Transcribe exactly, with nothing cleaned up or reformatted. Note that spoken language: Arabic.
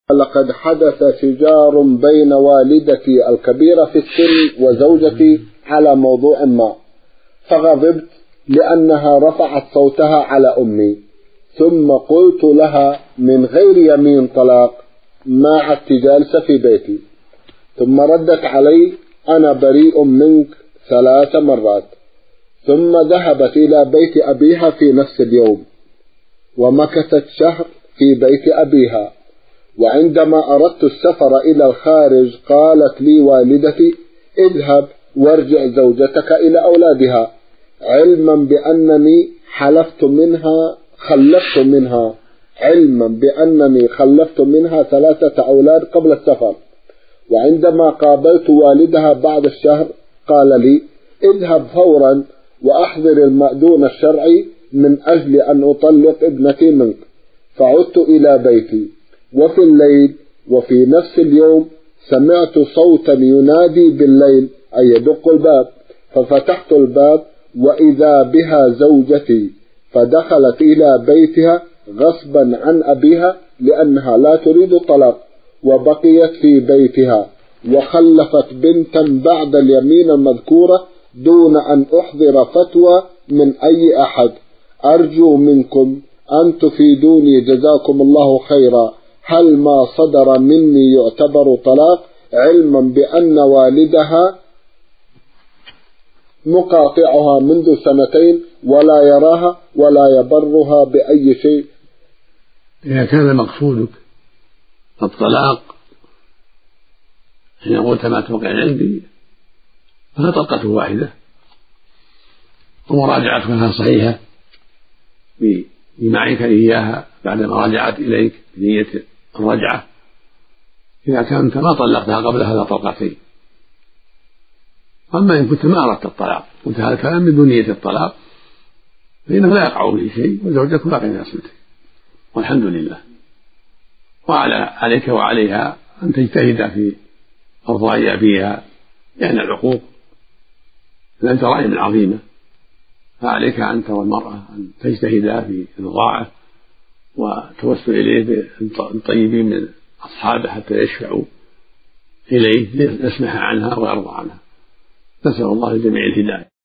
لقد حدث شجار بين والدتي الكبيرة في السن وزوجتي على موضوع ما، فغضبت لأنها رفعت صوتها على أمي، ثم قلت لها من غير يمين طلاق: ما عدت جالسة في بيتي. ثم ردت علي: أنا بريء منك ثلاث مرات. ثم ذهبت إلى بيت أبيها في نفس اليوم، ومكثت شهر في بيت أبيها. وعندما أردت السفر إلى الخارج قالت لي والدتي: اذهب وارجع زوجتك إلى أولادها، علما بأنني حلفت منها خلفت منها علما بأنني خلفت منها ثلاثة أولاد قبل السفر. وعندما قابلت والدها بعد الشهر قال لي: اذهب فورا وأحضر المأذون الشرعي من أجل أن أطلق ابنتي منك. فعدت إلى بيتي، وفي الليل وفي نفس اليوم سمعت صوتا ينادي بالليل أي يدق الباب، ففتحت الباب وإذا بها زوجتي، فدخلت إلى بيتها غصبا عن أبيها لأنها لا تريد الطلاق، وبقيت في بيتها وخلفت بنتا بعد اليمين المذكورة دون أن أحضر فتوى من أي أحد. أرجو منكم أن تفيدوني جزاكم الله خيرا، هل ما صدر مني يعتبر طلاق، علما بأن والدها مقاطعها منذ سنتين ولا يراها ولا يبرها بأي شيء؟ إذا كان مقصودك الطلاق حين قلت ما توقع عندي فهي طلقة واحدة، ومراجعتها صحيحة بمعك إياها بعدما رجعت إليك بنية الرجعة، إذا كنت ما طلقتها قبل هذا طلقتين. أما إن كنت ما أردت الطلاق، قلت هذا الكلام من بنية الطلاق، فإنه لا يقع به شيء وزوجك باقي في عصمتك والحمد لله. وعلى عليك وعليها أن تجتهد في إرضاء أبيها، لأن العقوق لها جرائم عظيمة، فعليك أنت والمرأة أن تجتهدا في إرضاعه وتوسل إليه بالطيبين من أصحابه حتى يشفعوا إليه يسمح عنها ويرضى عنها. نسأل الله لجميع الهداية.